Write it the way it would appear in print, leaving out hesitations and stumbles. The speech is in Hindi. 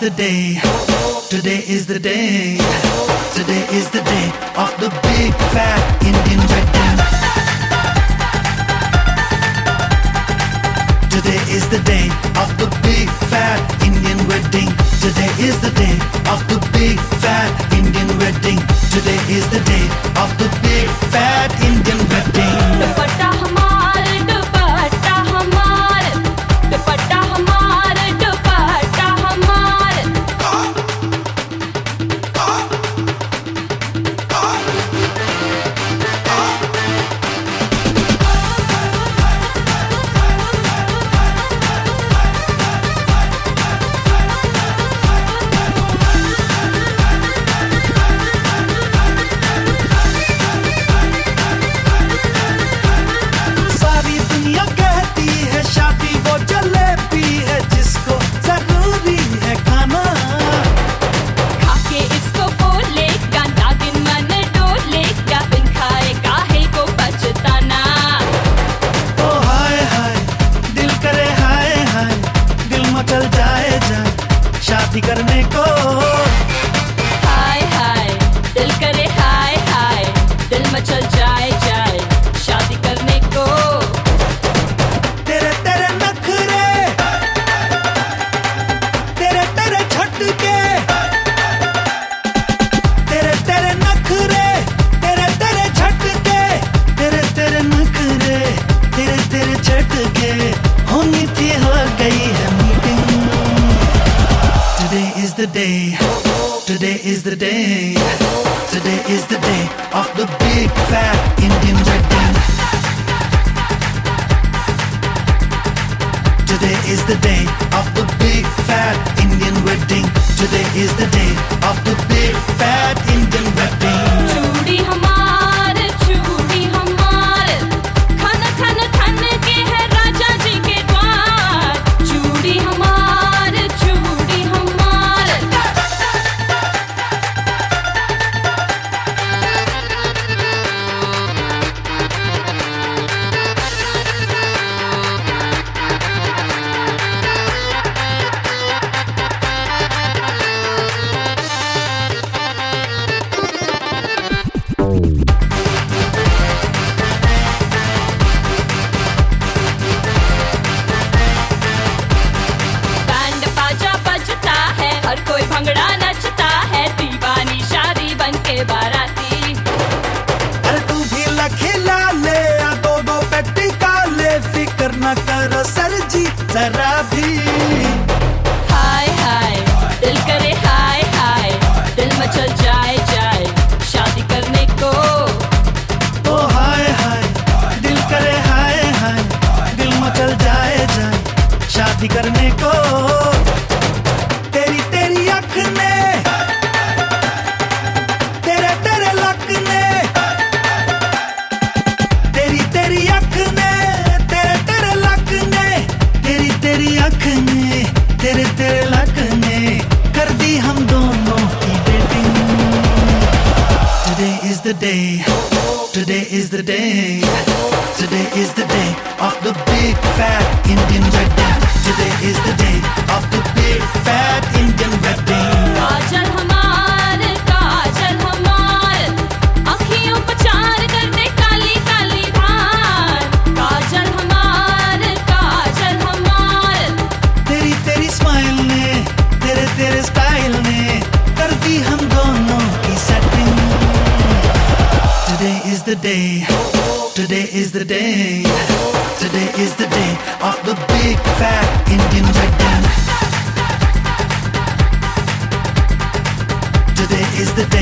the day. Today is the day. Today is the day of the big fat Indian wedding. Today is the day of the big fat Indian wedding. Today is the day of the big fat Indian wedding. Today is the day of the big fat Indian wedding. दुपट्टा हमारे दुपट्टा हमारे दुपट्टा हमारे दुपट्टा हमारे सारी दुनिया कहती है शादी वो जलेबी है जिसको जरूरी है खाना. खाके इसको बोलेगा नागिन मन डोलेगा बिन खाए काहे को पछताना. ओ हाय हाय दिल करे हाय हाय दिल मचल जाए जाए शादी करने को. हाय हाय दिल करे हाय हाय दिल मचल जाए जाए शादी करने को. तेरे तेरे नखरे तेरे तेरे झटके तेरे तेरे नखरे तेरे तेरे झटके तेरे तेरे नखरे तेरे तेरे झटके होनी थी हो गई है meeting. Today is the day. Today is the day. Today is the day of the big fat Indian wedding. Today is the day of the big fat Indian wedding. Today is the day of the big fat Indian wedding. चूड़ी हमारे खन खन खन के है राजा जी के द्वार. चूड़ी हमारे बैंड बाजा बजता है हर कोई भंगड़ा नचता है. दीवानी शादी बन के बाराती. अरे तू भी लखीला ले या दो दो पेटी का ले फिक्र न करो सर जी जरा भी. हाय हाय दिल करे हाय हाय दिल मचल जाए जाए शादी करने को. ओ हाय हाय दिल करे हाय हाय दिल मचल जाए जाए शादी करने को. तेरी तेरी अख ने तेरे तेरे लक ने तेरी तेरी अख ने तेरे तेरे लक ने तेरी तेरी अख ने तेरे तेरे लक ने कर दी हम दोनों की dating. Today is the day. Today is the day. Today is the day of the big fat Indian wedding. Today is the day of the big fat Indian wedding. काजल हमारे अखियों पर चार कर दे काली काली धार. काजल हमारे तेरी तेरी स्माइल ने तेरे तेरे स्टाइल ने कर दी हम दोनों की setting. Today is the day. Today is the day. Today is the day of the big fat Indian wedding. Today is the day